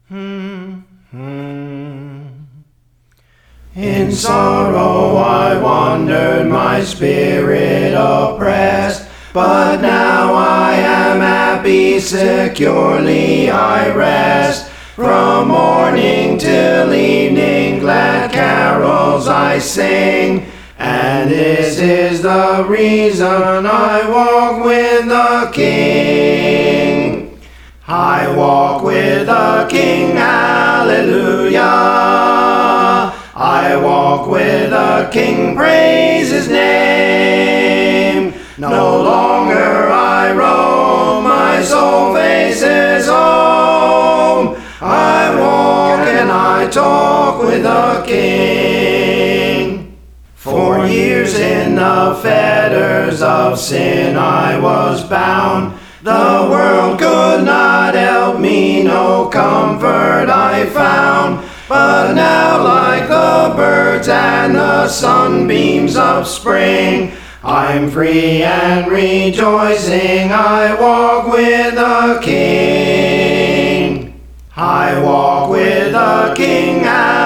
In sorrow I wandered, my spirit oppressed, but now I am happy, securely I rest. From morning till evening glad carols I sing, and this is the reason I walk with the King. I walk with the King, hallelujah. I walk with the King, praise his name. No longer I roam, my soul faces home. I walk and I talk with the King. For years in the fetters of sin I was bound. The world could not help me, no comfort I found. But now, like the birds and the sunbeams of spring, I'm free and rejoicing. I walk with the King. I walk with the King.